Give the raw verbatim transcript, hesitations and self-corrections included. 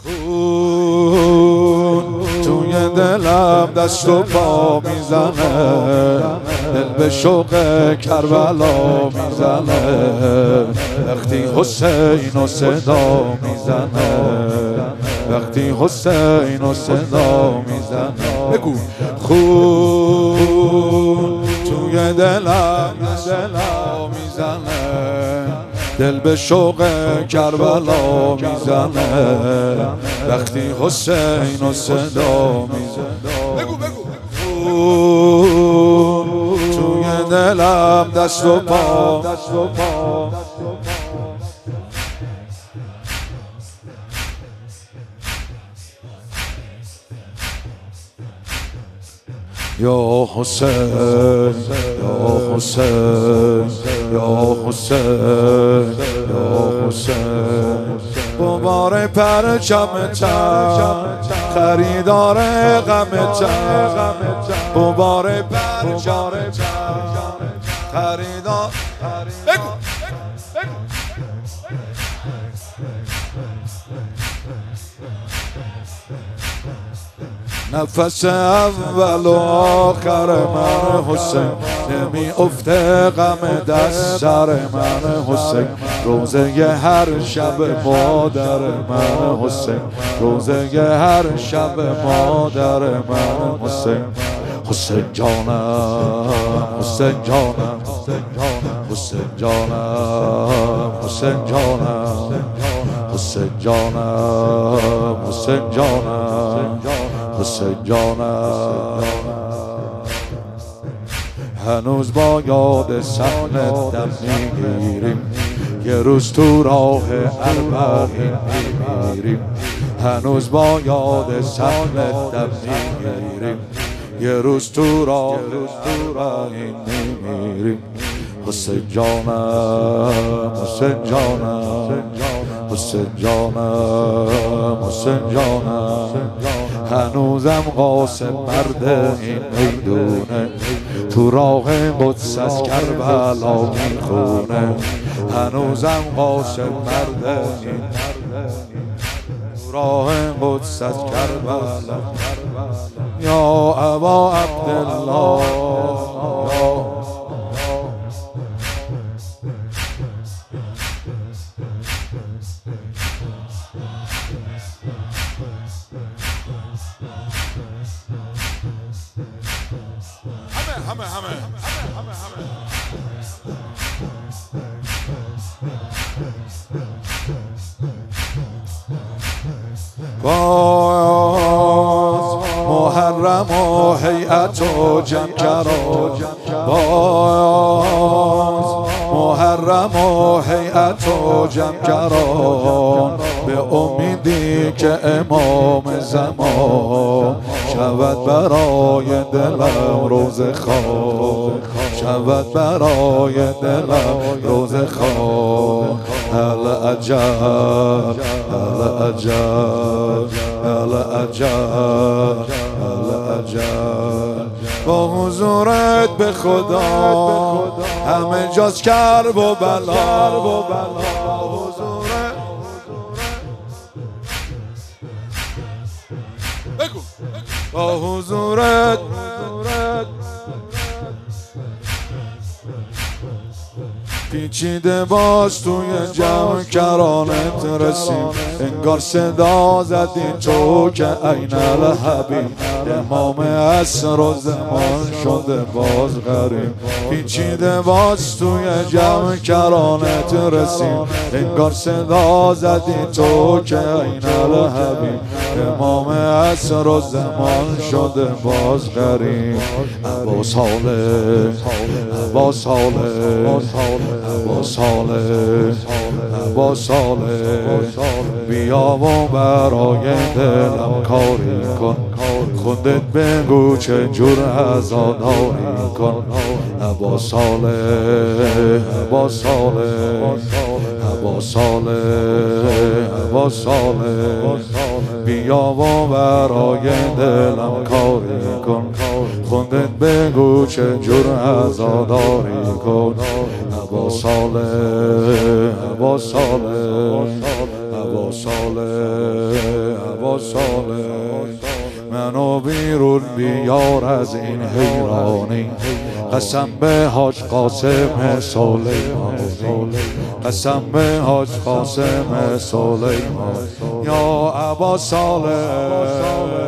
خون توی دلم دست و پا میزنه، دل به شوق کربلا میزنه، وقتی حسین و صدا میزنه، وقتی حسین و صدا میزنه. بگو خون توی دلم دست و پا میزنه، دل به شوق کربلا میزنه، وقتی حسین و صدا میزنه. بگو بگو توی دلم دست و پا یا حسین یا حسین یا حسین یا حسین، ببار پرچم تن خریدار غم تن، ببار پرچم تن خریدار. بگو نفس اول و آخر من حسین، نمی افته غم دست سر من حسین، روزه هر شب مادر من حسین، روزه هر شب مادر من حسین. حسین جانم حسین جانم حسین جانم حسین جانم حسین جانم حسین جانم حسین جانم. هنوز با یاد صحنه دم میگیریم، یه روز تو راه اربعین میمیریم، هنوز با یاد صحنه دم میگیریم، یه روز تو راه اربعین میمیریم. حسین جانم حسین جانم حسین جانم حسین جانم، هنوزم قاسم مرد این میدونه، تو راه قدس از کربلا میخونه، هنوزم قاسم مرد این تو راه قدس از کربلا. یا ابا عبدالله همه همه همه همه باز محرم و هیئت و جمکران، باز محرم و هیئت و جمکران، به امیدی که امام زمان شود برای دلم روز خواب، شود برای دلم روز خواب. هل عجب هل عجب هل عجب هل عجب، با حضورت به خدا همه جاست کرب و بلا، با حضورت پیچیده باز توی جمع کرانت رسیم، انگار صدا زدی تو که این الحبیب، امام عصر و زمان شده باز غریب. پیچیده باز توی جمع کرانت رسیم، انگار صدا زدی تو که این الحبیب، امام عصر و زمان شده باز غریب. ابا صالح ابا صالح ابا صالح ابا صالح، بیا و برای دلم کاری کن، خودت بگو چه جور عزاداری کن. ابا صالح ابا صالح ابا صالح ابا صالح، بیا و برای دلم کاری کن، خودت بگو چه جور عزاداری کن. ابا صالح ابا صالح ابا صالح عبا صالح منو بیرون بیار از این حیرانی قسم به حاج قاسم سلیمان قسم به حاج قاسم سلیمان یا عبا صالح